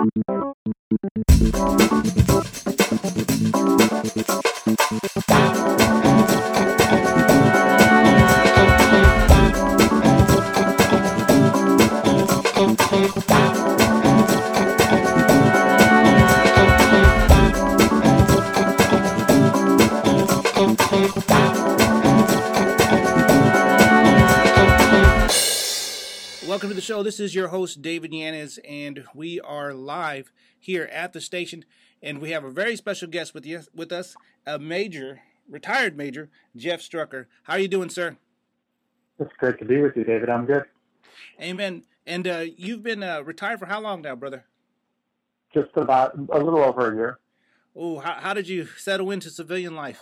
Welcome to the show. This is your host, David Yanez, and we are live here at the station, and we have a very special guest with us, a retired major, Jeff Strucker. How are you doing, sir? It's great to be with you, David. I'm good. Amen. And you've been retired for how long now, brother? Just about a little over a year. Oh, how did you settle into civilian life?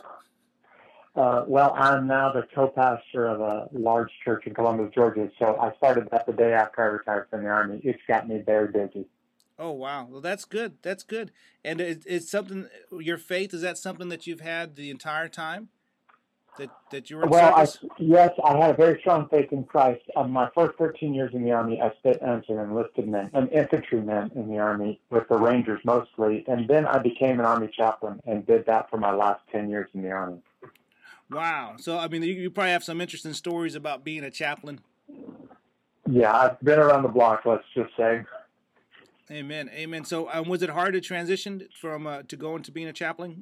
Well, I'm now the co-pastor of a large church in Columbus, Georgia. So I started that the day after I retired from the Army. It's got me very busy. Oh, wow. Well, that's good. That's good. And it's something, your faith, is that something that you've had the entire time that you were in service? Yes, I had a very strong faith in Christ. My first 13 years in the Army, I spent as an an infantryman in the Army with the Rangers mostly. And then I became an Army chaplain and did that for my last 10 years in the Army. Wow. So, I mean, you probably have some interesting stories about being a chaplain. Yeah, I've been around the block, let's just say. Amen. Amen. So, was it hard to transition from to go into being a chaplain?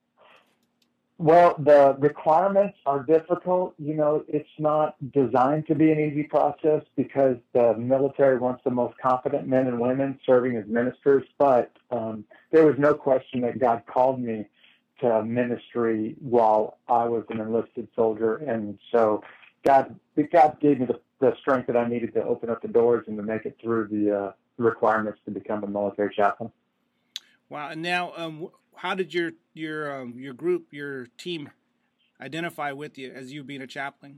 Well, the requirements are difficult. You know, it's not designed to be an easy process because the military wants the most competent men and women serving as ministers. But there was no question that God called me to ministry while I was an enlisted soldier. And so God gave me the strength that I needed to open up the doors and to make it through the requirements to become a military chaplain. Wow. And now, how did your group, your team identify with you as you being a chaplain?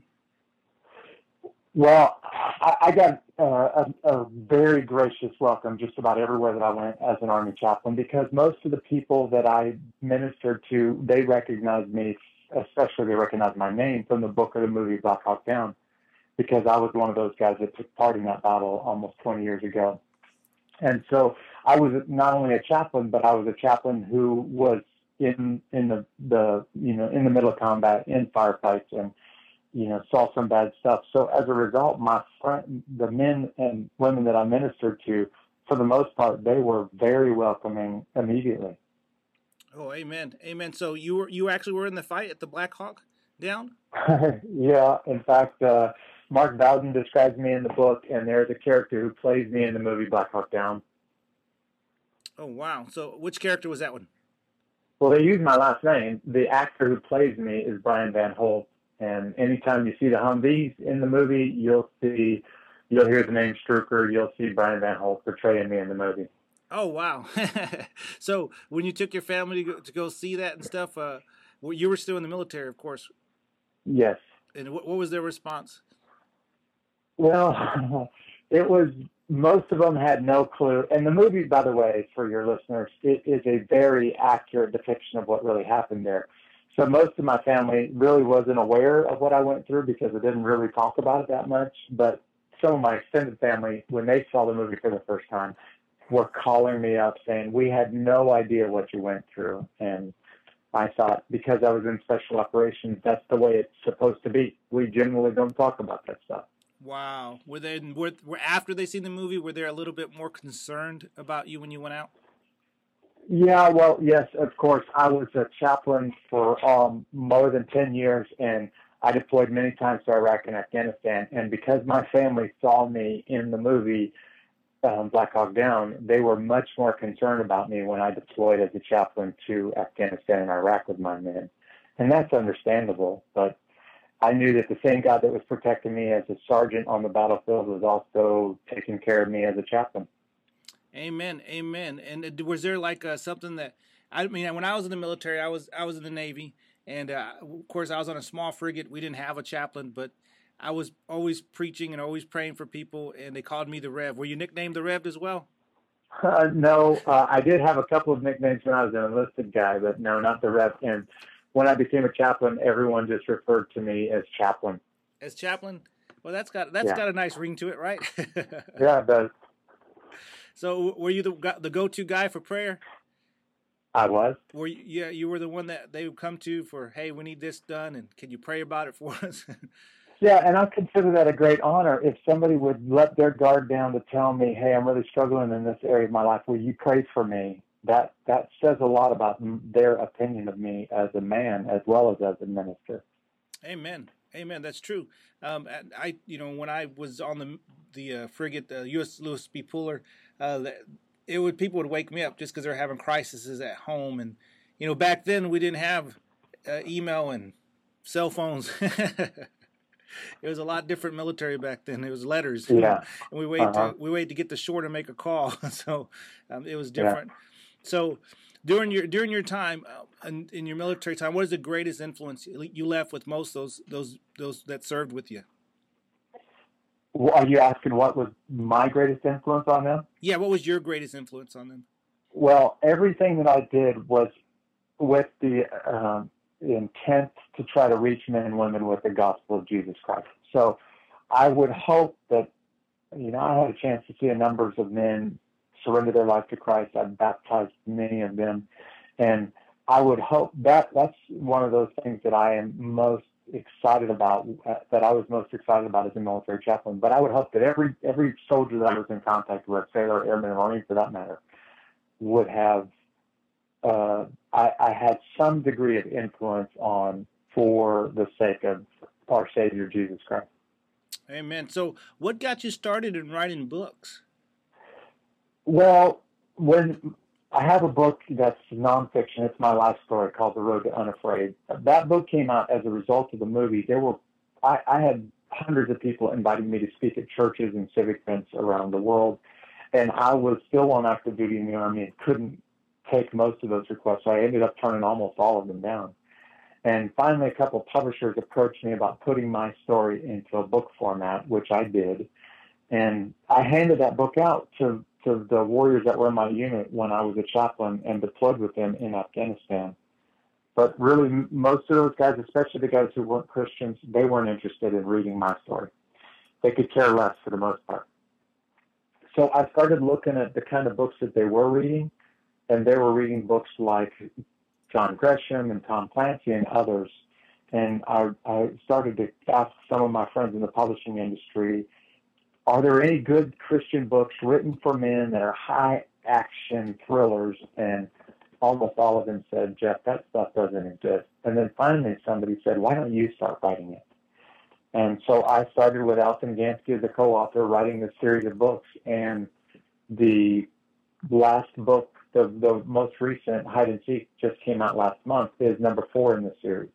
Well, I got a very gracious welcome just about everywhere that I went as an Army chaplain because most of the people that I ministered to, they recognized me, especially they recognized my name from the book or the movie Black Hawk Down because I was one of those guys that took part in that battle almost 20 years ago. And so I was not only a chaplain, but I was a chaplain who was in the middle of combat, in firefights, and saw some bad stuff. So as a result, the men and women that I ministered to, for the most part, they were very welcoming immediately. Oh, amen, amen. So you actually were in the fight at the Black Hawk Down? Yeah, in fact, Mark Bowden describes me in the book, and there's a character who plays me in the movie Black Hawk Down. Oh, wow. So which character was that one? Well, they use my last name. The actor who plays me is Brian Van Holt. And anytime you see the Humvees in the movie, you'll hear the name Strucker. You'll see Brian Van Holt portraying me in the movie. Oh, wow. So when you took your family to go see that and stuff, you were still in the military, of course. Yes. And what was their response? Well, most of them had no clue. And the movie, by the way, for your listeners, it is a very accurate depiction of what really happened there. So most of my family really wasn't aware of what I went through because I didn't really talk about it that much. But some of my extended family, when they saw the movie for the first time, were calling me up saying, we had no idea what you went through. And I thought, because I was in special operations, that's the way it's supposed to be. We generally don't talk about that stuff. Wow. Were after they seen the movie, were they a little bit more concerned about you when you went out? Yeah, well, yes, of course. I was a chaplain for more than 10 years, and I deployed many times to Iraq and Afghanistan. And because my family saw me in the movie Black Hawk Down, they were much more concerned about me when I deployed as a chaplain to Afghanistan and Iraq with my men. And that's understandable, but I knew that the same God that was protecting me as a sergeant on the battlefield was also taking care of me as a chaplain. Amen, amen. And was there like something that, I mean, when I was in the military, I was in the Navy, and of course I was on a small frigate. We didn't have a chaplain, but I was always preaching and always praying for people, and they called me the Rev. Were you nicknamed the Rev as well? No, I did have a couple of nicknames when I was an enlisted guy, but no, not the Rev. And when I became a chaplain, everyone just referred to me as Chaplain. As Chaplain? Well, that's got a nice ring to it, right? Yeah, it does. So were you the go-to guy for prayer? I was. Were you, yeah, you were the one that they would come to for, hey, we need this done, and can you pray about it for us? Yeah, and I consider that a great honor if somebody would let their guard down to tell me, hey, I'm really struggling in this area of my life. Will you pray for me? That says a lot about their opinion of me as a man as well as a minister. Amen. Amen. That's true. I, when I was on the frigate, U.S. Lewis B. Puller, people would wake me up just because they're having crises at home, and back then we didn't have email and cell phones. It was a lot different military back then. It was letters. Yeah. And we wait to get the shore to make a call. So it was different. Yeah. So during your time in your military time, what is the greatest influence you left with most those that served with you? Well, are you asking what was my greatest influence on them? Yeah, what was your greatest influence on them? Well, everything that I did was with the intent to try to reach men and women with the gospel of Jesus Christ. So I would hope that, I had a chance to see a numbers of men surrender their life to Christ. I've baptized many of them. And I would hope that's one of those things that I am most excited about, that I was most excited about as a military chaplain. But I would hope that every soldier that I was in contact with, sailor, airman, or Marine for that matter, would have I had some degree of influence on for the sake of our Savior, Jesus Christ. Amen. So what got you started in writing books? Well, when I have a book that's nonfiction, it's my life story called The Road to Unafraid. That book came out as a result of the movie. I had hundreds of people inviting me to speak at churches and civic events around the world, and I was still on active duty in the Army and couldn't take most of those requests. So I ended up turning almost all of them down. And finally, a couple of publishers approached me about putting my story into a book format, which I did. And I handed that book out to the warriors that were in my unit when I was a chaplain and deployed with them in Afghanistan. But really, most of those guys, especially the guys who weren't Christians, they weren't interested in reading my story. They could care less for the most part. So I started looking at the kind of books that they were reading, and they were reading books like John Gresham and Tom Clancy and others. And I started to ask some of my friends in the publishing industry, are there any good Christian books written for men that are high action thrillers? And almost all of them said, Jeff, that stuff doesn't exist. And then finally somebody said, why don't you start writing it? And so I started with Alton Gansky as a co-author, writing this series of books. And the last book, the most recent, Hide and Seek, just came out last month, is number 4 in the series.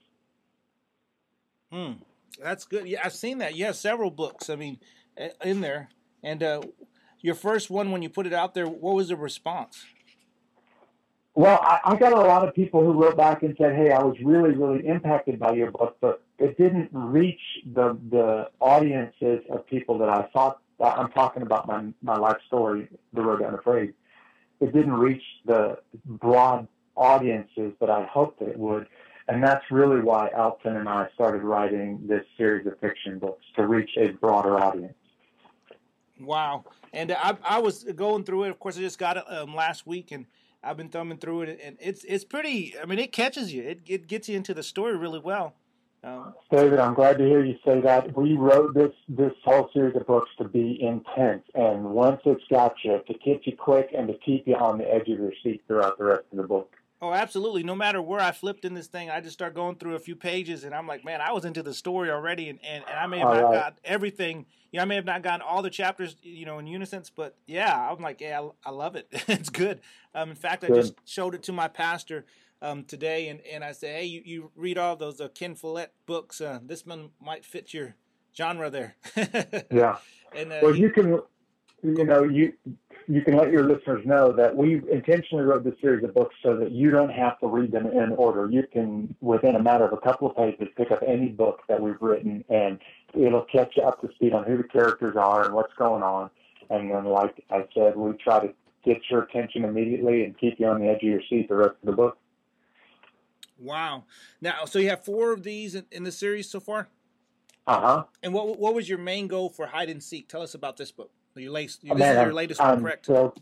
That's good. Yeah, I've seen that. You have several books, in there. And your first one, when you put it out there, what was the response? Well, I got a lot of people who wrote back and said, hey, I was really, really impacted by your book, but it didn't reach the audiences of people that I thought. I'm talking about my life story, The Road to Unafraid. It didn't reach the broad audiences that I hoped that it would. And that's really why Alton and I started writing this series of fiction books, to reach a broader audience. Wow. And I was going through it. Of course, I just got it last week, and I've been thumbing through it. And it's pretty, it catches you. It gets you into the story really well. David, I'm glad to hear you say that. We wrote this whole series of books to be intense, and once it's got you, to get you quick and to keep you on the edge of your seat throughout the rest of the book. Oh, absolutely. No matter where I flipped in this thing, I just start going through a few pages, and I'm like, man, I was into the story already, and I may have not got everything. I may have not gotten all the chapters, in unison, but yeah, I'm like, yeah, I love it. It's good. In fact, I just showed it to my pastor today, and I said, hey, you read all those Ken Follett books. This one might fit your genre there. Yeah. And well, you can let your listeners know that we intentionally wrote this series of books so that you don't have to read them in order. You can, within a matter of a couple of pages, pick up any book that we've written, and it'll catch you up to speed on who the characters are and what's going on. And then, like I said, we try to get your attention immediately and keep you on the edge of your seat the rest of the book. Wow. Now, so you have 4 of these in the series so far? Uh-huh. And what was your main goal for Hide and Seek? Tell us about this book. Your latest one, correct? So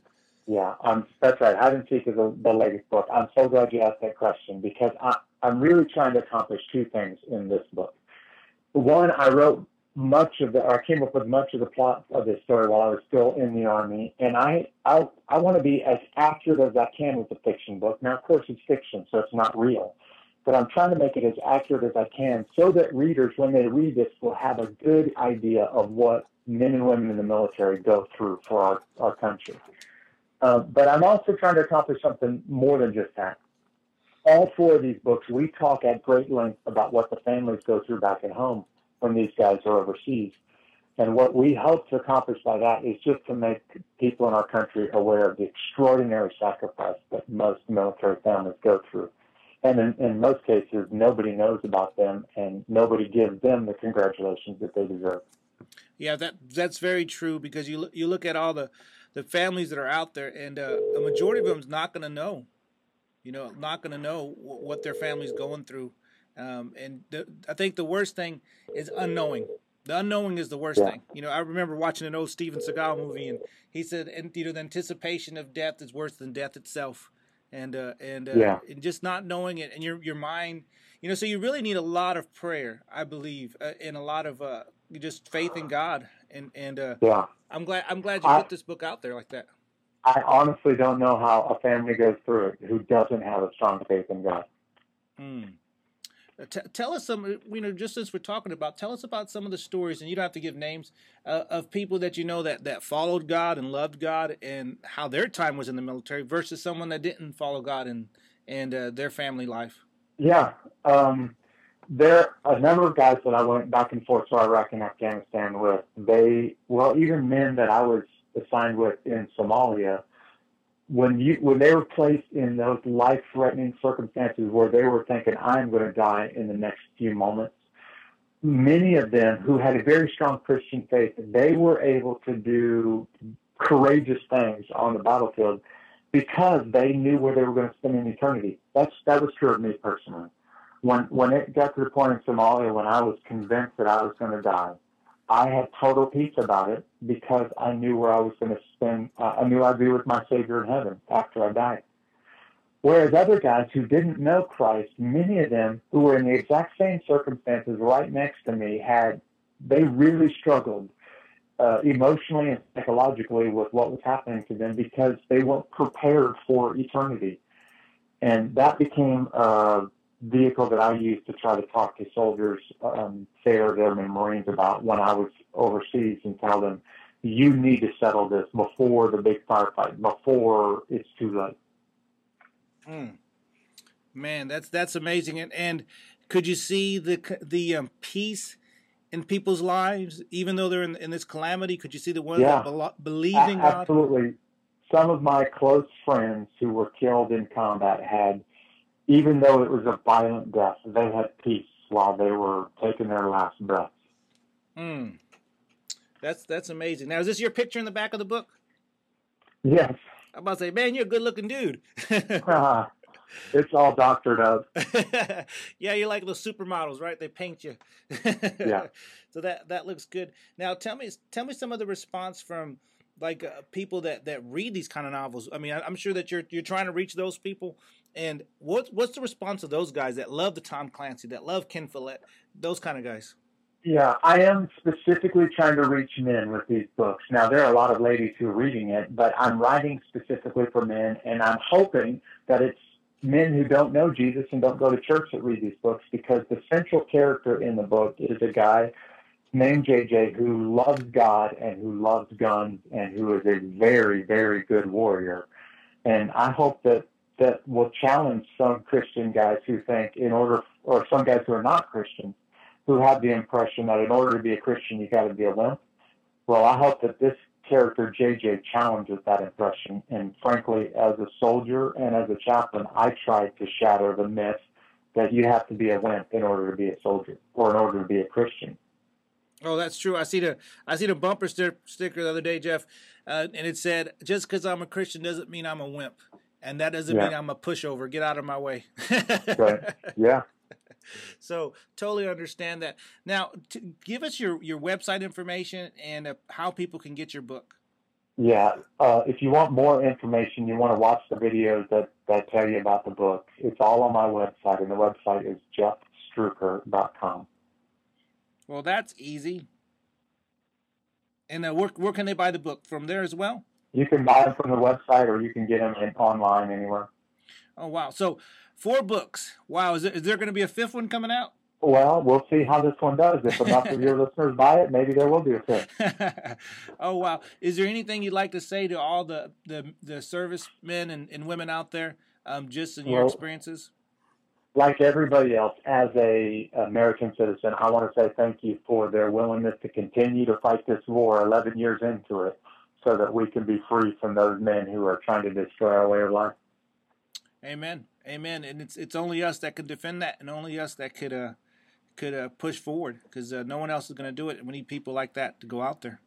Yeah, that's right. Hide and seek is the latest book. I'm so glad you asked that question because I'm really trying to accomplish two things in this book. One, I came up with much of the plot of this story while I was still in the Army, and I want to be as accurate as I can with the fiction book. Now, of course, it's fiction, so it's not real, but I'm trying to make it as accurate as I can so that readers, when they read this, will have a good idea of what men and women in the military go through for our country. But I'm also trying to accomplish something more than just that. All four of these books, we talk at great length about what the families go through back at home when these guys are overseas. And what we hope to accomplish by that is just to make people in our country aware of the extraordinary sacrifice that most military families go through. And in most cases, nobody knows about them, and nobody gives them the congratulations that they deserve. Yeah, that's very true because you look at all the families that are out there, and a majority of them is not going to know. Not going to know what their family's going through. I think the worst thing is unknowing. The unknowing is the worst thing. I remember watching an old Steven Seagal movie, and he said, and the anticipation of death is worse than death itself. And just not knowing it, and your mind, so you really need a lot of prayer, I believe, and a lot of just faith in God. And I'm glad you put this book out there like that. I honestly don't know how a family goes through it who doesn't have a strong faith in God. Tell us some, just as we're talking about, tell us about some of the stories, and you don't have to give names, of people that that followed God and loved God and how their time was in the military versus someone that didn't follow God and their family life. Yeah. There are a number of guys that I went back and forth to Iraq and Afghanistan with. Even men that I was assigned with in Somalia, when they were placed in those life-threatening circumstances where they were thinking, I'm going to die in the next few moments, many of them who had a very strong Christian faith, they were able to do courageous things on the battlefield because they knew where they were going to spend an eternity. That was true of me personally. When it got to the point in Somalia when I was convinced that I was going to die, I had total peace about it because I knew where I was going to spend. I knew I'd be with my Savior in heaven after I died. Whereas other guys who didn't know Christ, many of them who were in the exact same circumstances right next to me, they really struggled emotionally and psychologically with what was happening to them because they weren't prepared for eternity. And that became a vehicle that I used to try to talk to soldiers, sailors, airmen, Marines about when I was overseas and tell them, you need to settle this before the big firefight, before it's too late. Man, that's amazing. And could you see the peace in people's lives, even though they're in this calamity? Could you see the ones that believe in God? Absolutely. Some of my close friends who were killed in combat had, even though it was a violent death, they had peace while they were taking their last breaths. That's amazing. Now, is this your picture in the back of the book? Yes. I'm about to say, man, you're a good-looking dude. It's all doctored up. Yeah, you're like those supermodels, right? They paint you. Yeah. So that looks good. Now, tell me some of the response from people that read these kind of novels. I mean, I'm sure that you're trying to reach those people. And what's the response of those guys that love the Tom Clancy, that love Ken Follett, those kind of guys? Yeah, I am specifically trying to reach men with these books. Now, there are a lot of ladies who are reading it, but I'm writing specifically for men, and I'm hoping that it's men who don't know Jesus and don't go to church that read these books, because the central character in the book is a guy named JJ who loves God and who loves guns and who is a very, very good warrior. And I hope that will challenge some Christian guys who think or some guys who are not Christians, who have the impression that in order to be a Christian, you got to be a wimp. Well, I hope that this character, JJ, challenges that impression. And frankly, as a soldier and as a chaplain, I tried to shatter the myth that you have to be a wimp in order to be a soldier or in order to be a Christian. Oh, that's true. I see the bumper sticker the other day, Jeff, and it said, "Just because I'm a Christian doesn't mean I'm a wimp, and that doesn't mean I'm a pushover. Get out of my way." Right. Yeah. So totally understand that. Now, give us your website information and how people can get your book. Yeah. If you want more information, you want to watch the videos that tell you about the book. It's all on my website, and the website is jeffstruker.com. Well, that's easy. And where can they buy the book? From there as well? You can buy them from the website, or you can get them online anywhere. Oh, wow. So 4 books. Wow. Is there going to be a 5th one coming out? Well, we'll see how this one does. If enough of your listeners buy it, maybe there will be a 5th. Oh, wow. Is there anything you'd like to say to all the servicemen and women out there, just in your experiences? Like everybody else, as a American citizen, I want to say thank you for their willingness to continue to fight this war 11 years into it, so that we can be free from those men who are trying to destroy our way of life. Amen. Amen. And it's only us that can defend that, and only us that could push forward, because no one else is going to do it. And we need people like that to go out there.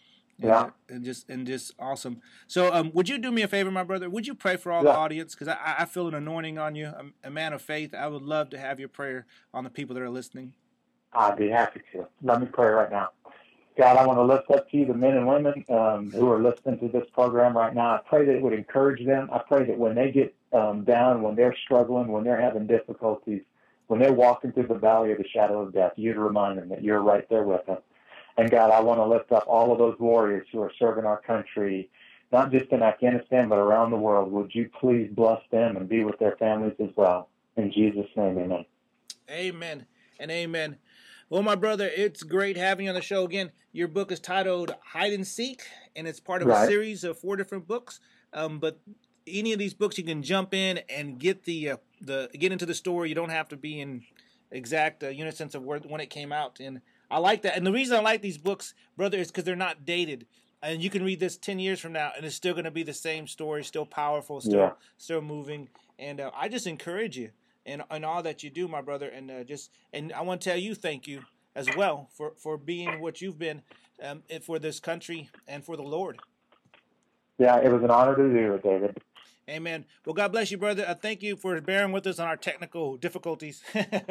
And just awesome. So would you do me a favor, my brother? Would you pray for all the audience? Because I feel an anointing on you, a man of faith. I would love to have your prayer on the people that are listening. I'd be happy to. Let me pray right now. God, I want to lift up to you the men and women who are listening to this program right now. I pray that it would encourage them. I pray that when they get down, when they're struggling, when they're having difficulties, when they're walking through the valley of the shadow of death, you'd remind them that you're right there with them. And God, I want to lift up all of those warriors who are serving our country, not just in Afghanistan, but around the world. Would you please bless them and be with their families as well? In Jesus' name, amen. Amen and amen. Well, my brother, it's great having you on the show again. Your book is titled Hide and Seek, and it's part of a series of 4 different books. But any of these books, you can jump in and get get into the story. You don't have to be in exact unison of when it came out. And I like that. And the reason I like these books, brother, is because they're not dated. And you can read this 10 years from now, and it's still going to be the same story, still powerful, still moving. And I just encourage you in all that you do, my brother. And I want to tell you thank you as well for being what you've been for this country and for the Lord. Yeah, it was an honor to do it, David. Amen. Well, God bless you, brother. Thank you for bearing with us on our technical difficulties.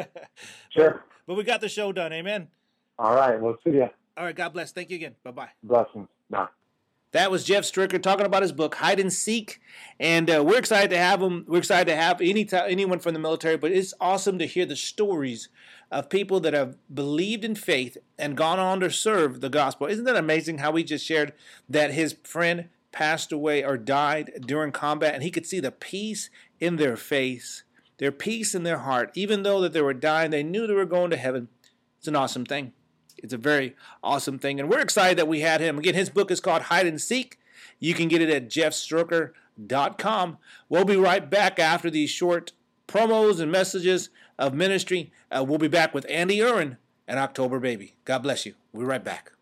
Sure. But we got the show done. Amen. All right. We'll see you. All right. God bless. Thank you again. Bye-bye. Blessings. Bye. That was Jeff Stricker talking about his book, Hide and Seek. And we're excited to have him. We're excited to have anyone from the military. But it's awesome to hear the stories of people that have believed in faith and gone on to serve the gospel. Isn't that amazing how we just shared that his friend passed away or died during combat, and he could see the peace in their face, their peace in their heart. Even though that they were dying, they knew they were going to heaven. It's an awesome thing. It's a very awesome thing. And we're excited that we had him. Again, his book is called Hide and Seek. You can get it at jeffstrucker.com. We'll be right back after these short promos and messages of ministry. We'll be back with Andy Uren and October Baby. God bless you. We'll be right back.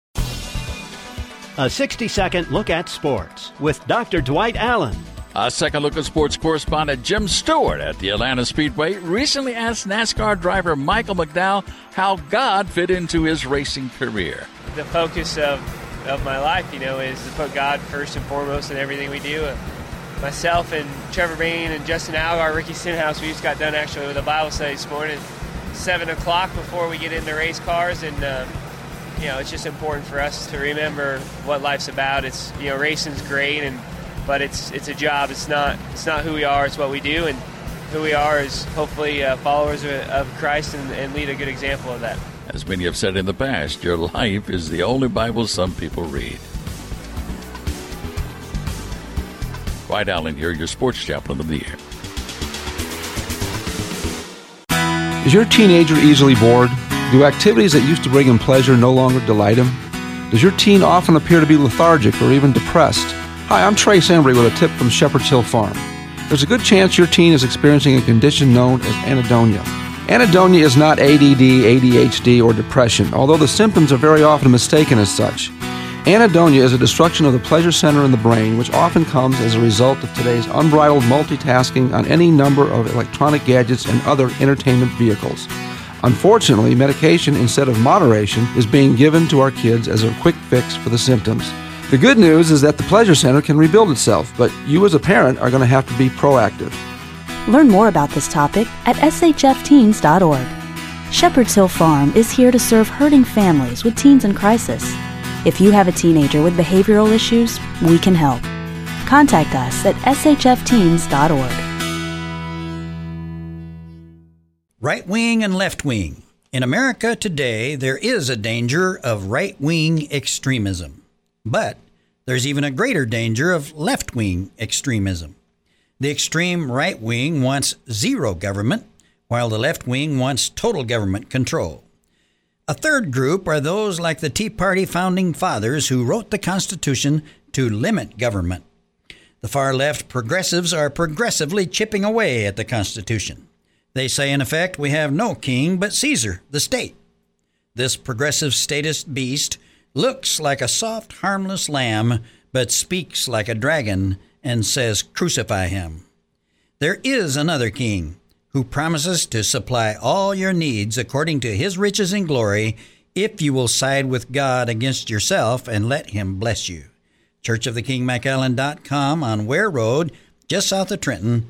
A 60-second look at sports with Dr. Dwight Allen. A second look at sports correspondent Jim Stewart at the Atlanta Speedway recently asked NASCAR driver Michael McDowell how God fit into his racing career. The focus of my life, is to put God first and foremost in everything we do. Myself and Trevor Bain and Justin Algar, Ricky Stenhouse, we just got done actually with a Bible study this morning, 7 o'clock before we get into race cars, and it's just important for us to remember what life's about. It's racing's great, but it's a job. It's not who we are. It's what we do, and who we are is hopefully followers of Christ and lead a good example of that. As many have said in the past, your life is the only Bible some people read. Dwight Allen here, your sports chaplain of the year. Is your teenager easily bored? Do activities that used to bring him pleasure no longer delight him? Does your teen often appear to be lethargic or even depressed? Hi, I'm Trace Embry with a tip from Shepherd's Hill Farm. There's a good chance your teen is experiencing a condition known as anhedonia. Anhedonia is not ADD, ADHD, or depression, although the symptoms are very often mistaken as such. Anhedonia is a destruction of the pleasure center in the brain, which often comes as a result of today's unbridled multitasking on any number of electronic gadgets and other entertainment vehicles. Unfortunately, medication instead of moderation is being given to our kids as a quick fix for the symptoms. The good news is that the pleasure center can rebuild itself, but you as a parent are going to have to be proactive. Learn more about this topic at shfteens.org. Shepherd's Hill Farm is here to serve hurting families with teens in crisis. If you have a teenager with behavioral issues, we can help. Contact us at shfteens.org. Right wing and left wing. In America today, there is a danger of right-wing extremism. But there's even a greater danger of left-wing extremism. The extreme right wing wants zero government, while the left wing wants total government control. A third group are those like the Tea Party founding fathers who wrote the Constitution to limit government. The far left progressives are progressively chipping away at the Constitution. They say, in effect, we have no king but Caesar, the state. This progressive statist beast looks like a soft, harmless lamb, but speaks like a dragon and says, crucify him. There is another king who promises to supply all your needs according to his riches and glory if you will side with God against yourself and let him bless you. churchofthekingmcallen.com on Ware Road, just south of Trenton,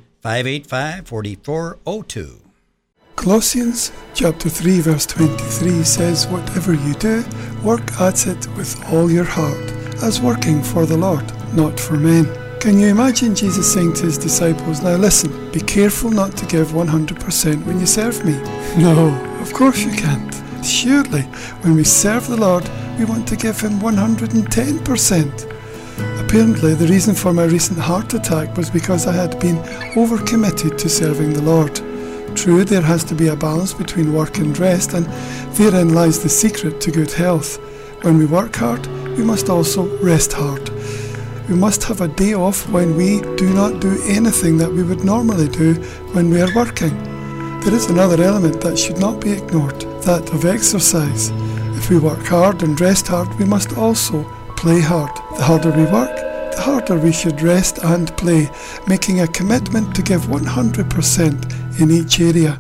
585-4402. Colossians chapter 3 verse 23 says, whatever you do, work at it with all your heart, as working for the Lord, not for men. Can you imagine Jesus saying to his disciples, now listen, be careful not to give 100% when you serve me? No, of course you can't. Surely, when we serve the Lord, we want to give him 110%. Apparently, the reason for my recent heart attack was because I had been overcommitted to serving the Lord. True, there has to be a balance between work and rest, and therein lies the secret to good health. When we work hard, we must also rest hard. We must have a day off when we do not do anything that we would normally do when we are working. There is another element that should not be ignored, that of exercise. If we work hard and rest hard, we must also play hard. The harder we work, the harder we should rest and play, making a commitment to give 100% in each area.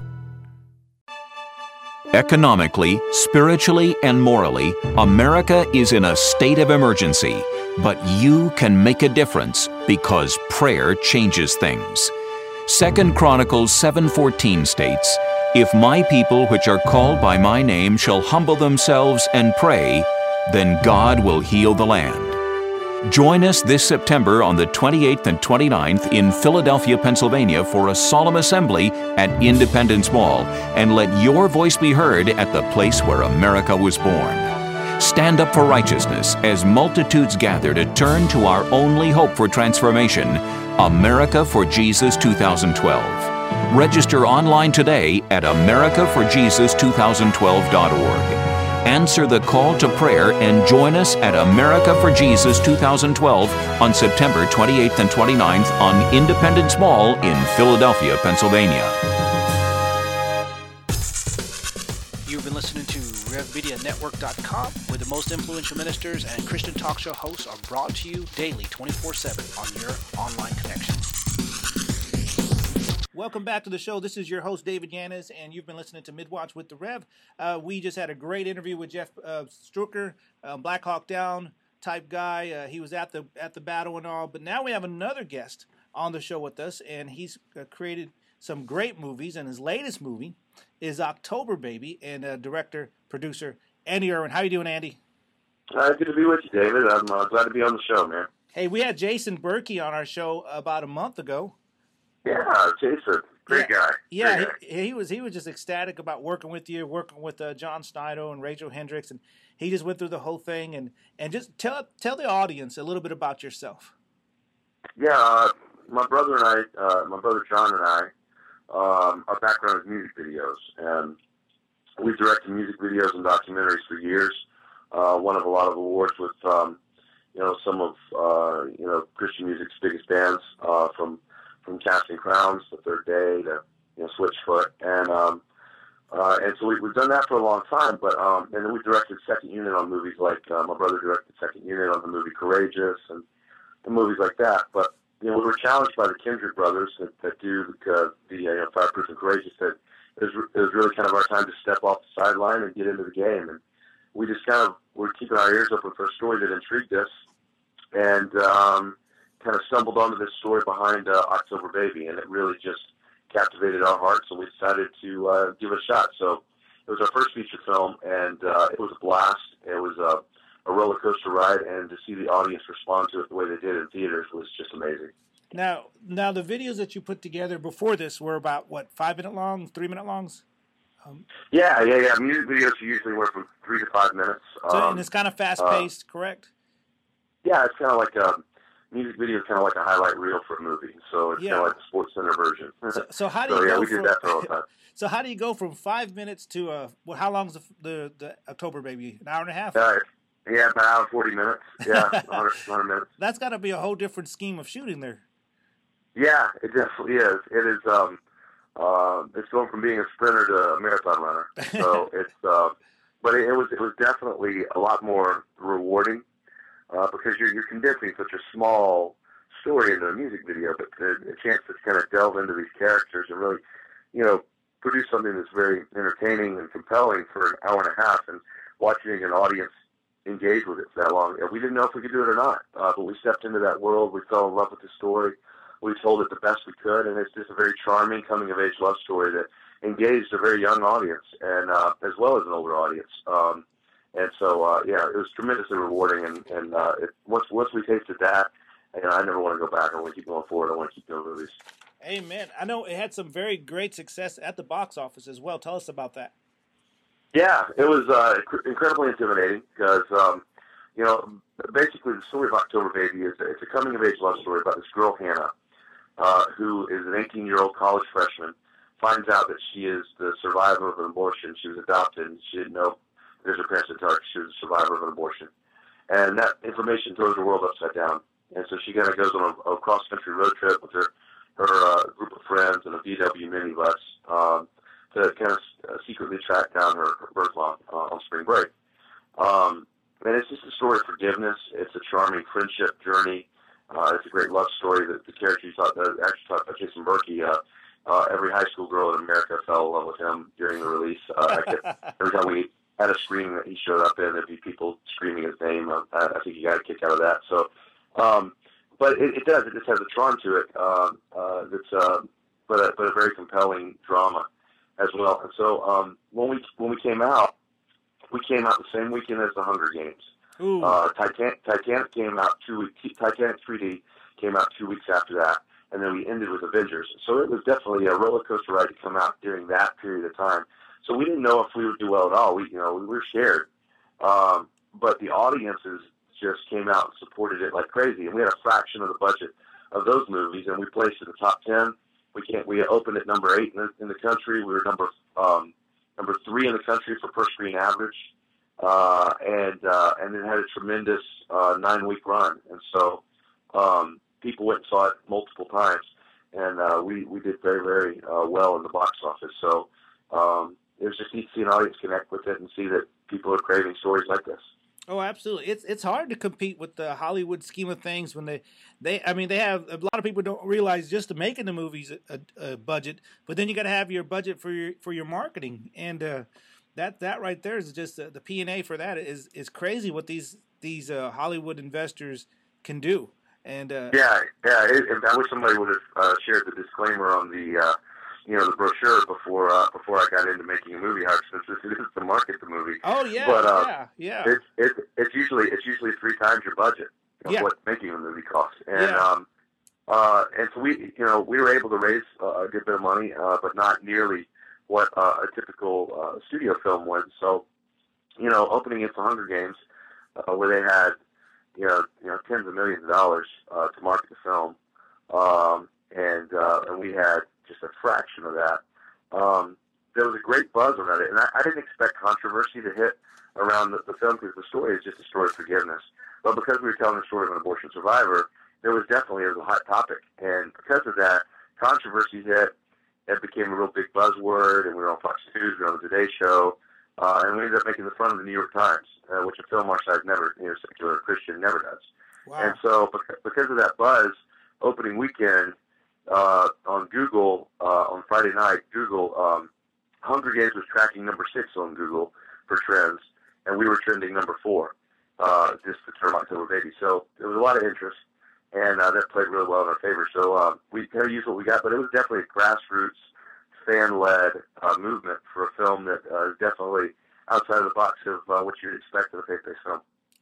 Economically, spiritually, and morally, America is in a state of emergency. But you can make a difference because prayer changes things. 2 Chronicles 7:14 states, if my people which are called by my name shall humble themselves and pray, then God will heal the land. Join us this September on the 28th and 29th in Philadelphia, Pennsylvania for a solemn assembly at Independence Mall, and let your voice be heard at the place where America was born. Stand up for righteousness as multitudes gather to turn to our only hope for transformation, America for Jesus 2012. Register online today at americaforjesus2012.org. Answer the call to prayer and join us at America for Jesus 2012 on September 28th and 29th on Independence Mall in Philadelphia, Pennsylvania. You've been listening to RevMediaNetwork.com, where the most influential ministers and Christian talk show hosts are brought to you daily 24/7 on your online connection. Welcome back to the show. This is your host, David Yanez, and you've been listening to Midwatch with the Rev. We just had a great interview with Jeff Strucker, Black Hawk Down type guy. He was at the battle and all, but now we have another guest on the show with us, and he's created some great movies, and his latest movie is October Baby, and director, producer, Andy Irwin. How you doing, Andy? Good to be with you, David. I'm glad to be on the show, man. Hey, we had Jason Berkey on our show about a month ago. Yeah, Jason, great guy. Yeah, great guy. He was just ecstatic about working with you, working with John Snyder and Rachel Hendricks, and he just went through the whole thing. And just tell the audience a little bit about yourself. Yeah, my brother John and I, our background is music videos, and we've directed music videos and documentaries for years. Won a lot of awards with some of Christian music's biggest bands, from Casting Crowns, The Third Day, to Switchfoot, and so we've done that for a long time. But and then we directed second unit on movies like my brother directed second unit on the movie Courageous and movies like that. But we were challenged by the Kindred brothers that do the Fireproof and Courageous. That it was really kind of our time to step off the sideline and get into the game. And we just were keeping our ears open for a story that intrigued us, and kind of stumbled onto this story behind October Baby, and it really just captivated our hearts, and we decided to give it a shot. So it was our first feature film, and it was a blast. It was a roller coaster ride, and to see the audience respond to it the way they did in theaters was just amazing. Now the videos that you put together before this were about what, 5 minute long, 3 minute longs? Yeah. Music videos usually were from 3 to 5 minutes. And it's kind of fast paced, correct? Yeah, it's kind of like music video is kind of like a highlight reel for a movie. So it's kind of like the Sports Center version. So how do you go we did that for all the time. So how do you go from 5 minutes to how long's the October Baby? An hour and a half? Yeah, about an hour and 40 minutes. Yeah, 100 minutes. That's got to be a whole different scheme of shooting there. Yeah, it definitely is. It is. It's going from being a sprinter to a marathon runner. So it's. But it was definitely a lot more rewarding because you're condensing such a small story into a music video, but the chance to kind of delve into these characters and really, produce something that's very entertaining and compelling for an hour and a half, and watching an audience engage with it for that long. We didn't know if we could do it or not, but we stepped into that world. We fell in love with the story. We told it the best we could, and it's just a very charming coming-of-age love story that engaged a very young audience, and as well as an older audience. And so, it was tremendously rewarding. And once we tasted that, I never want to go back. I want to keep going forward. I want to keep doing movies. Amen. I know it had some very great success at the box office as well. Tell us about that. Yeah, it was incredibly intimidating because, basically the story of October Baby it's a coming-of-age love story about this girl, Hannah, who is an 18-year-old college freshman, finds out that she is the survivor of an abortion. She was adopted, and she didn't know there's her parents in dark. She was a survivor of an abortion. And that information throws her world upside down. And so she kind of goes on a cross-country road trip with her group of friends in a VW minibus to kind of secretly track down her birth mom on spring break. And it's just a story of forgiveness. It's a charming friendship journey. It's a great love story. The character actually talked about Jason Berkey. Every high school girl in America fell in love with him during the release. Every time we had a screen that he showed up in, there'd be people screaming his name. I think he got a kick out of that. So, but it does. It just has a charm to it. But a very compelling drama as well. And so when we came out the same weekend as the Hunger Games. Titanic came out 2 weeks. Titanic 3D came out 2 weeks after that, and then we ended with Avengers. So it was definitely a roller coaster ride to come out during that period of time. So we didn't know if we would do well at all. We were scared, but the audiences just came out and supported it like crazy. And we had a fraction of the budget of those movies, and we placed in the top 10. We opened at number 8 in the country. We were number 3 in the country for per screen average. And then had a tremendous 9-week run, and so people went and saw it multiple times, and we did very, very well in the box office. So it was just neat to see an audience connect with it and see that people are craving stories like this. Oh, absolutely! It's hard to compete with the Hollywood scheme of things when they have a lot of people don't realize just to making the movies a budget, but then you got to have your budget for your marketing and. That right there is just the P&A for that is crazy what these Hollywood investors can do. And I wish somebody would have shared the disclaimer on the the brochure before I got into making a movie. How expensive it is to market the movie. Oh yeah, but, yeah. It's usually 3 times your budget of what making a movie costs. And and so we were able to raise a good bit of money, but not nearly what a typical studio film would. So, opening it for Hunger Games, where they had, tens of millions of dollars to market the film, and we had just a fraction of that. There was a great buzz around it, and I didn't expect controversy to hit around the film because the story is just a story of forgiveness. But because we were telling the story of an abortion survivor, it was a hot topic, and because of that, controversy hit. It became a real big buzzword, and we were on Fox News, we were on the Today Show, and we ended up making the front of the New York Times, which a film our size never, secular Christian never does. Wow. And so, because of that buzz, opening weekend on Google on Friday night, Google Hunger Games was tracking number 6 on Google for trends, and we were trending number 4, just the term October Baby. So there was a lot of interest. And that played really well in our favor. So we kind of used what we got, but it was definitely a grassroots, fan-led movement for a film that is definitely outside of the box of what you'd expect of a faith-based film.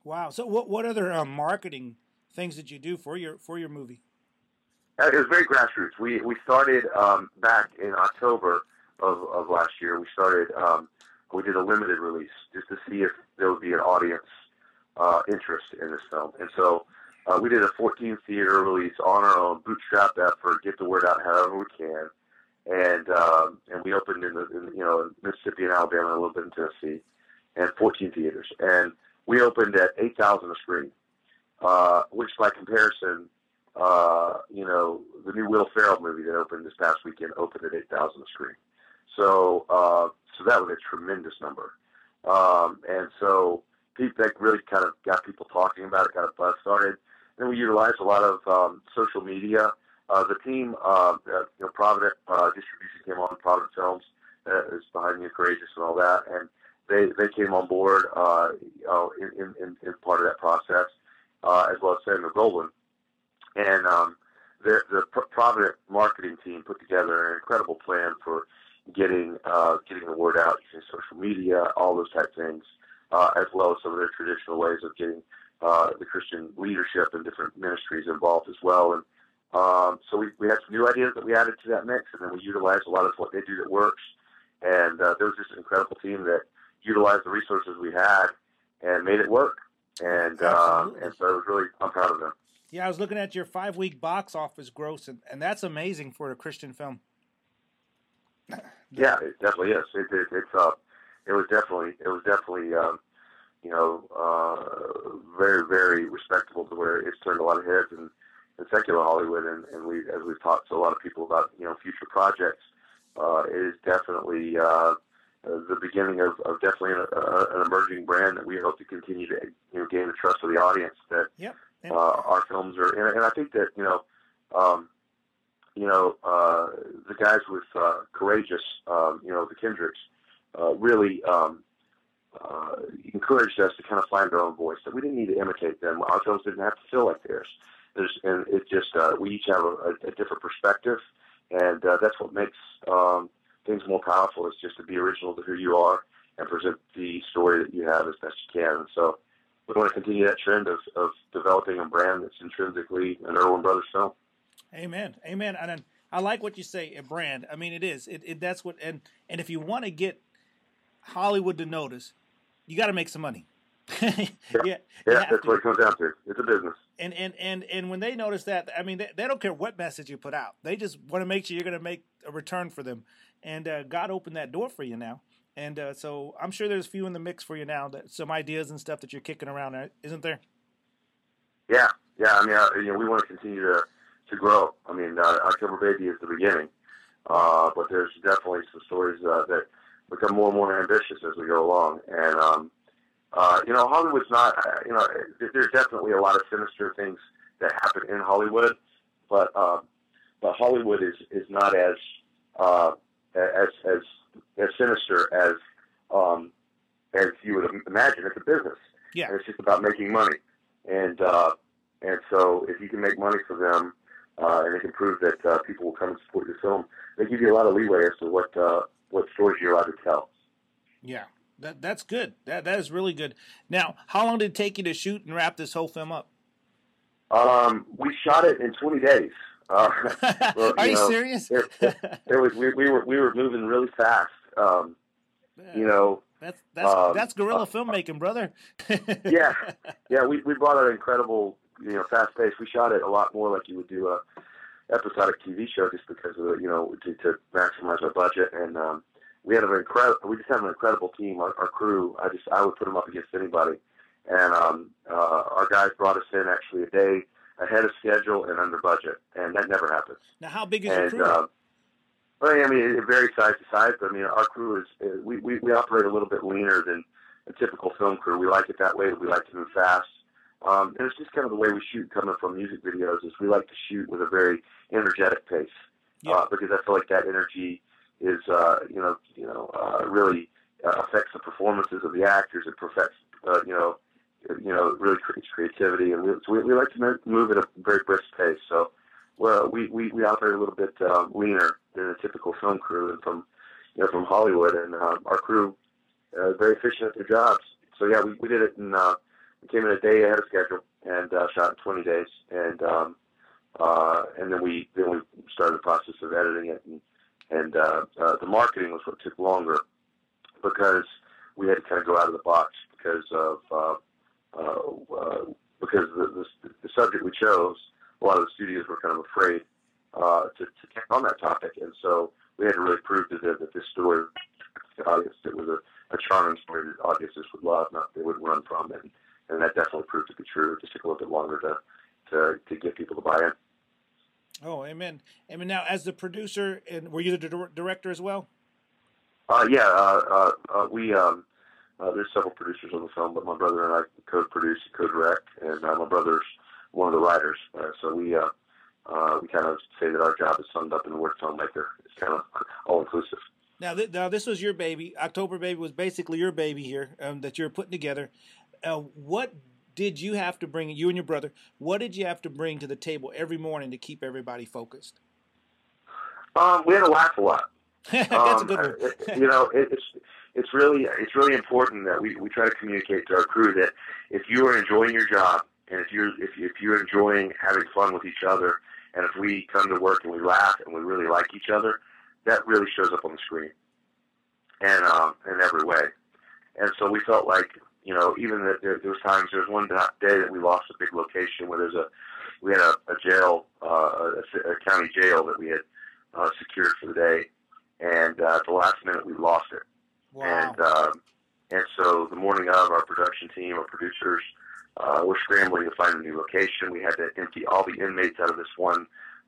Wow. So what other marketing things did you do for your movie? It was very grassroots. We started back in October of last year. We started. We did a limited release just to see if there would be an audience interest in this film, and so we did a 14 theater release on our own, bootstrapped effort, get the word out however we can, and we opened in Mississippi and Alabama, and a little bit in Tennessee, and 14 theaters, and we opened at 8,000 a screen, which by comparison. The new Will Ferrell movie that opened this past weekend opened at 8,000 a screen. So that was a tremendous number. And so that really kind of got people talking about it, got a buzz started. Then we utilized a lot of social media. The team, Provident Distribution came on, Provident Films is behind Me Courageous and all that, and they came on board in part of that process, as well as Senator Goldwyn. And the Provident marketing team put together an incredible plan for getting the word out using social media, all those type things, as well as some of their traditional ways of getting the Christian leadership and different ministries involved as well. And so we had some new ideas that we added to that mix, and then we utilized a lot of what they do that works. And there was just an incredible team that utilized the resources we had and made it work. And so it was really, I'm proud of them. Yeah, I was looking at your 5-week box office gross, and that's amazing for a Christian film. Yeah, it definitely is. It was definitely very, very respectable to where it's turned a lot of heads in secular Hollywood, and as we've talked to a lot of people about future projects, it is definitely the beginning of definitely an emerging brand that we hope to continue to gain the trust of the audience that. Yep. Our films are, and I think that the guys with Courageous, the Kendricks, really encouraged us to kind of find our own voice. That we didn't need to imitate them. Our films didn't have to feel like theirs. And it just we each have a different perspective, and that's what makes things more powerful. Is just to be original to who you are and present the story that you have as best you can. And so. We want to continue that trend of developing a brand that's intrinsically an Irwin Brothers film. Amen. And I like what you say, a brand. I mean, it is. That's what. And if you want to get Hollywood to notice, you got to make some money. Yeah, that's what it comes down to. It's a business. And when they notice that, I mean, they don't care what message you put out. They just want to make sure you're going to make a return for them. And God opened that door for you now. And so I'm sure there's a few in the mix for you now, some ideas and stuff that you're kicking around, isn't there? Yeah. I mean, we want to continue to grow. I mean, October Baby is the beginning, but there's definitely some stories that become more and more ambitious as we go along. And Hollywood's not. There's definitely a lot of sinister things that happen in Hollywood, but Hollywood is not as sinister as you would imagine. It's a business. Yeah. And it's just about making money. And so if you can make money for them, and it can prove that people will come and support your film, they give you a lot of leeway as to what stories you're allowed to tell. Yeah. That's good. That is really good. Now, how long did it take you to shoot and wrap this whole film up? We shot it in 20 days. Well, Are you serious? We were moving really fast. That's guerrilla filmmaking, brother. yeah. We brought an incredible, fast pace. We shot it a lot more like you would do a episodic TV show, just because of to maximize our budget. And we just have an incredible team. Our crew, I would put them up against anybody. And our guys brought us in actually a day ahead of schedule and under budget, and that never happens. Now, how big is your crew? I mean, it varies size to size, but I mean, our crew is we operate a little bit leaner than a typical film crew. We like it that way. We like to move fast. And it's just kind of the way we shoot coming from music videos. Is we like to shoot with a very energetic pace, because I feel like that energy is really affects the performances of the actors. It perfects really creates creativity, and we like to move at a very brisk pace. So, we operate a little bit leaner than a typical film crew, and from Hollywood, and our crew very efficient at their jobs. So yeah, we did it in came in a day ahead of schedule and shot in 20 days, and then we started the process of editing it, and the marketing was what took longer because we had to kind of go out of the box because the subject we chose. A lot of the studios were kind of afraid to take on that topic, and so we had to really prove to them that this story, the audience, it was a charming story that audiences would love, not they would run from it. And that definitely proved to be true. It just took a little bit longer to get people to buy in. Oh, amen. Amen. Now, as the producer, and were you the director as well? There's several producers on the film, but my brother and I co-produce, co-direct, and my brother's one of the writers. So we kind of say that our job is summed up in the word filmmaker. It's kind of all-inclusive. Now, this was your baby. October Baby was basically your baby here that you're putting together. What did you have to bring, you and your brother, what did you have to bring to the table every morning to keep everybody focused? We had to laugh a lot. That's a good one. It's really important that we try to communicate to our crew that if you are enjoying your job and if you're enjoying having fun with each other, and if we come to work and we laugh and we really like each other, that really shows up on the screen and in every way. And so we felt like, even that there was times, there was one day that we lost a big location where we had a jail, a county jail that we had secured for the day, and at the last minute we lost it. Wow. And so the morning of, our production team, our producers, were scrambling to find a new location. We had to empty all the inmates out of this one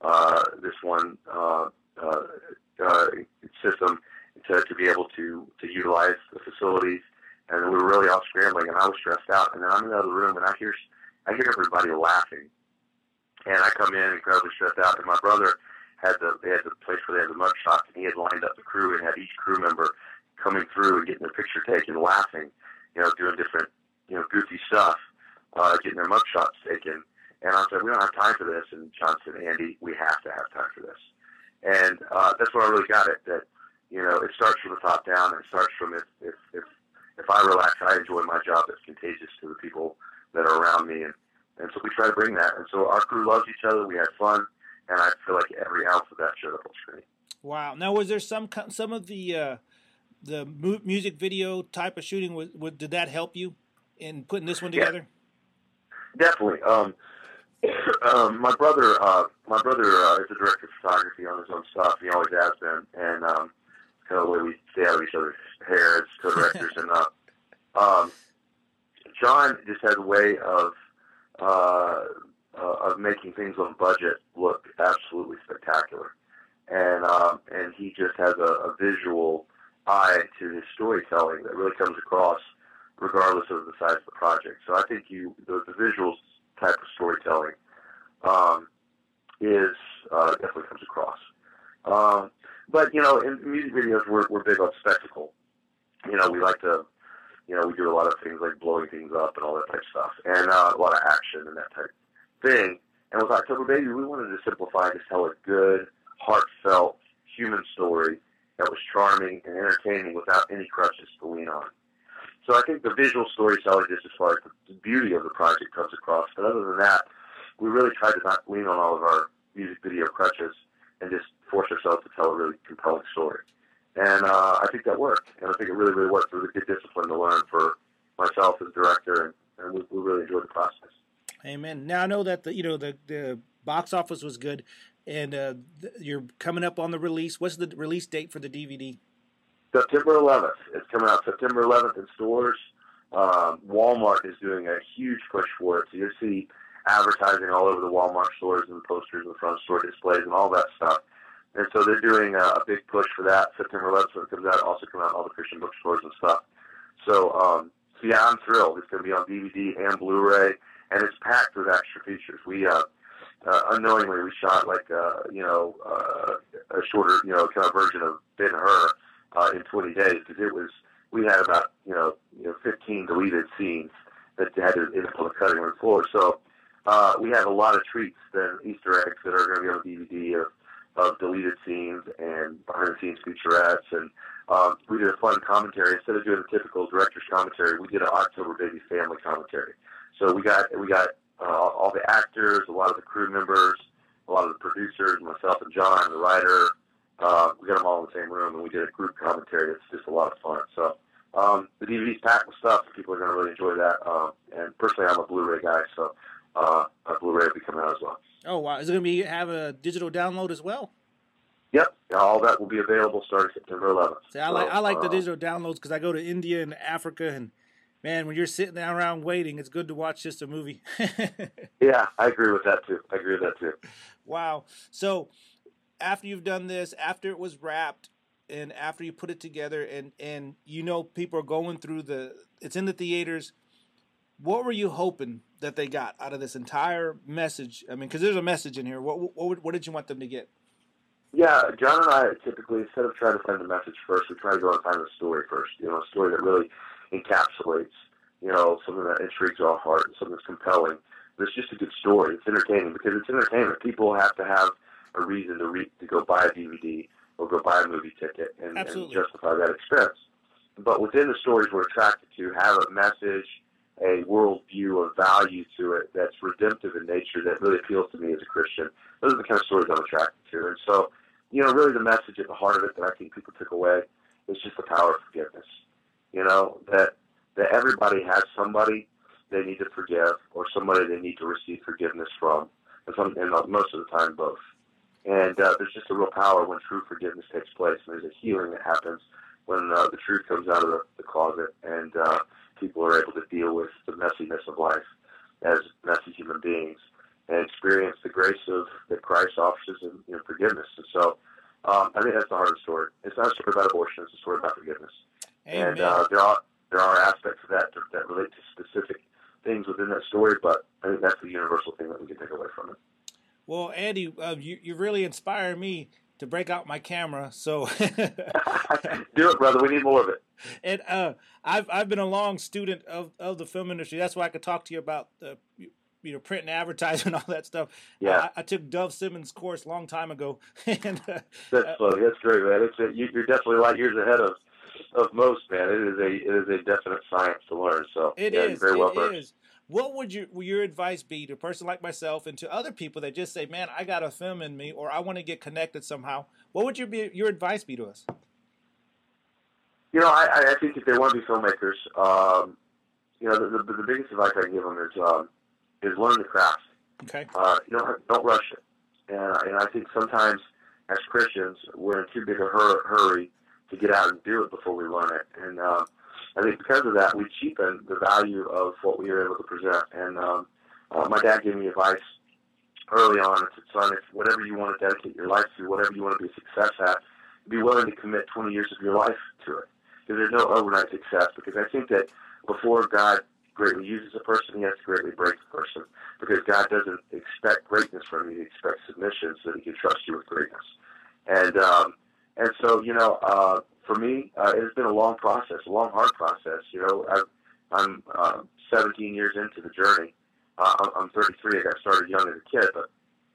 system to be able to utilize the facilities. And we were really all scrambling, and I was stressed out. And then I'm in the other room, and I hear everybody laughing. And I come in incredibly stressed out. And my brother they had the place where they had the mug shots, and he had lined up the crew and had each crew member coming through and getting their picture taken, laughing, doing different, goofy stuff, getting their mug shots taken. And I said, we don't have time for this. And John said, Andy, we have to have time for this. And that's where I really got it. That it starts from the top down, and it starts from if I relax, I enjoy my job. It's contagious to the people that are around me, and so we try to bring that. And so our crew loves each other. We had fun, and I feel like every ounce of that showed up on screen. Wow. Now, was there some of the music video type of shooting? Did that help you in putting this one together? Yeah, definitely. My brother is a director of photography on his own stuff. He always has been, and kind of the way we stay out of each other's hair as co-directors. And John just has a way of making things on budget look absolutely spectacular, and he just has a visual eye to his storytelling that really comes across regardless of the size of the project. So I think the visuals type of storytelling definitely comes across. But in music videos, we're big on spectacle. We like to, we do a lot of things like blowing things up and all that type of stuff, and a lot of action and that type of thing. And with October Baby, we wanted to simplify and just tell a good, heartfelt, human story that was charming and entertaining without any crutches to lean on. So I think the visual storytelling, just as far as the beauty of the project, comes across. But other than that, we really tried to not lean on all of our music video crutches and just force ourselves to tell a really compelling story. And I think that worked. And I think it really, really worked. It was a good discipline to learn for myself as director, and we really enjoyed the process. Amen. Now I know that the box office was good, and you're coming up on the release. What's the release date for the DVD? September 11th. It's coming out September 11th in stores. Walmart is doing a huge push for it. So you'll see advertising all over the Walmart stores and the posters and the front store displays and all that stuff. And so they're doing a big push for that. September 11th when it comes out. It'll also come out in all the Christian bookstores and stuff. So yeah, I'm thrilled. It's going to be on DVD and Blu-ray, and it's packed with extra features. We unknowingly we shot like a shorter kind of version of Ben-Hur in 20 days because we had about 15 deleted scenes that had to end up on the cutting room floor. So we have a lot of treats, then Easter eggs that are going to be on DVD of deleted scenes and behind-the-scenes featurettes. And we did a fun commentary. Instead of doing the typical director's commentary, we did an October Baby family commentary. So we got all the actors, a lot of the crew members, a lot of the producers, myself and John, the writer. We got them all in the same room, and we did a group commentary. It's just a lot of fun. So the DVD's packed with stuff. People are going to really enjoy that. And personally, I'm a Blu-ray guy, so a Blu-ray will be coming out as well. Oh, wow. Is it going to have a digital download as well? Yep. All that will be available starting September 11th. See, I like the digital downloads because I go to India and Africa, and, man, when you're sitting down around waiting, it's good to watch just a movie. Yeah, I agree with that, too. Wow. So after you've done this, after it was wrapped, and after you put it together, and you know people are going through it's in the theaters, what were you hoping that they got out of this entire message? I mean, because there's a message in here. What did you want them to get? Yeah, John and I typically, instead of trying to find the message first, we try to go and find the story first. A story that really encapsulates, something that intrigues our heart, and something that's compelling. But it's just a good story. It's entertaining because it's entertainment. People have to have a reason to go buy a DVD or go buy a movie ticket and justify that expense. But within the stories we're attracted to have a message, a worldview, a value to it that's redemptive in nature that really appeals to me as a Christian. Those are the kind of stories I'm attracted to. And so, really the message at the heart of it that I think people took away is just the power of forgiveness. That everybody has somebody they need to forgive or somebody they need to receive forgiveness from, and most of the time both. And there's just a real power when true forgiveness takes place, and there's a healing that happens when the truth comes out of the closet, and people are able to deal with the messiness of life as messy human beings and experience the grace that Christ offers in forgiveness. And so I think that's the heart of the story. It's not a story about abortion. It's a story about forgiveness. Amen. And there are aspects of that relate to specific things within that story, but I think that's the universal thing that we can take away from it. Well, Andy, you really inspired me to break out my camera. So do it, brother. We need more of it. And I've been a long student of the film industry. That's why I could talk to you about print and advertising and all that stuff. Yeah, I took Dove Simmons' course a long time ago. And that's funny. That's great, man. You're definitely light years ahead of most, man. It is a definite science to learn. So it is very well versed. What would your advice be to a person like myself and to other people that just say, man, I got a film in me, or I want to get connected somehow? What would your advice be to us? I think if they want to be filmmakers, the biggest advice I can give them is learn the craft. Okay. Don't rush it. And I think sometimes as Christians, we're in too big a hurry to get out and do it before we learn it. And I think because of that, we cheapen the value of what we are able to present. And my dad gave me advice early on and said, son, if whatever you want to dedicate your life to, whatever you want to be a success at, be willing to commit 20 years of your life to it. Because there's no overnight success. Because I think that before God greatly uses a person, he has to greatly break the person. Because God doesn't expect greatness from you. He expects submission so that he can trust you with greatness. And so, for me, it's been a long process, a long, hard process. I'm 17 years into the journey. I'm 33. I got started young as a kid, but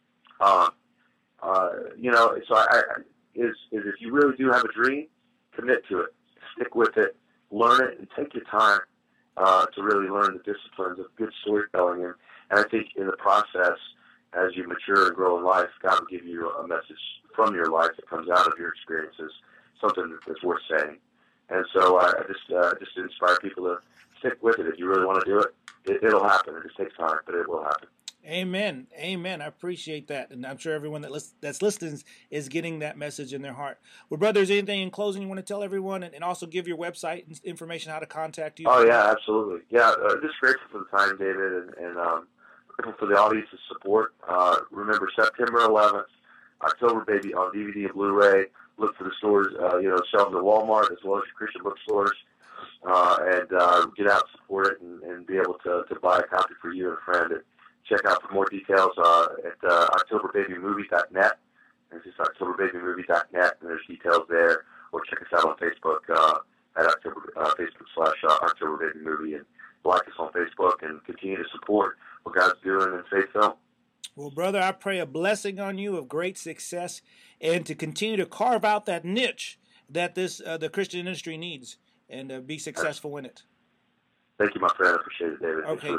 so if you really do have a dream, commit to it, stick with it, learn it, and take your time to really learn the disciplines of good storytelling. And I think in the process, as you mature and grow in life, God will give you a message from your life that comes out of your experiences, something that's worth saying. And so I just inspire people to stick with it. If you really want to do it, it'll happen. It just takes time, but it will happen. Amen. I appreciate that. And I'm sure everyone that's listening is getting that message in their heart. Well, brother, is there anything in closing you want to tell everyone, and also give your website and information how to contact you? Oh, yeah, absolutely. Yeah, just grateful for the time, David, and grateful for the audience's support. Remember, September 11th, October Baby on DVD and Blu-ray. Look for the stores, shelves at Walmart as well as your Christian bookstores, and get out and support it and be able to buy a copy for you and a friend. And check out for more details at OctoberBabyMovie.net. It's just OctoberBabyMovie.net, and there's details there. Or check us out on Facebook at Facebook/OctoberBabyMovie, and like us on Facebook and continue to support what God's doing in faith film. Well, brother, I pray a blessing on you of great success and to continue to carve out that niche that the Christian industry needs and be successful in it. Thank you, my friend. I appreciate it, David. Okay. Thanks for the time.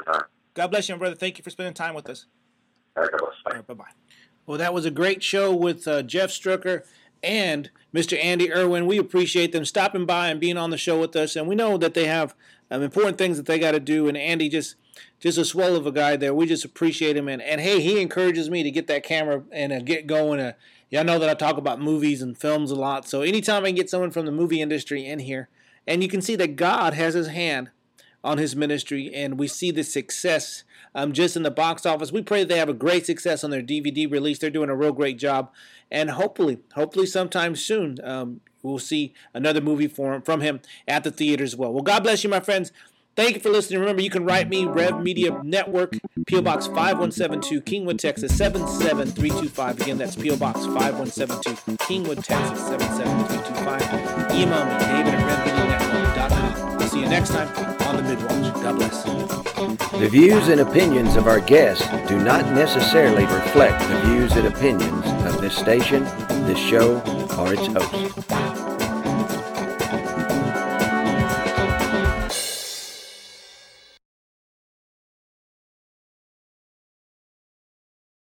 God bless you, my brother. Thank you for spending time with us. All right, God bless. Bye. All right, bye-bye. Well, that was a great show with Jeff Strucker and Mr. Andy Irwin. We appreciate them stopping by and being on the show with us. And we know that they have important things that they got to do. And Andy just a swell of a guy there. We just appreciate him. And hey, he encourages me to get that camera and get going. Y'all know that I talk about movies and films a lot. So anytime I can get someone from the movie industry in here, and you can see that God has his hand on his ministry, and we see the success just in the box office. We pray that they have a great success on their DVD release. They're doing a real great job, and hopefully sometime soon we'll see another movie from him at the theater as well. Well, God bless you, my friends. Thank you for listening. Remember, you can write me, Rev Media Network, P.O. Box 5172, Kingwood, Texas, 77325. Again, that's P.O. Box 5172, Kingwood, Texas, 77325. Email me, David@RevMediaNetwork.com. I'll see you next time on The Midwatch. God bless. The views and opinions of our guests do not necessarily reflect the views and opinions of this station, this show, or its host.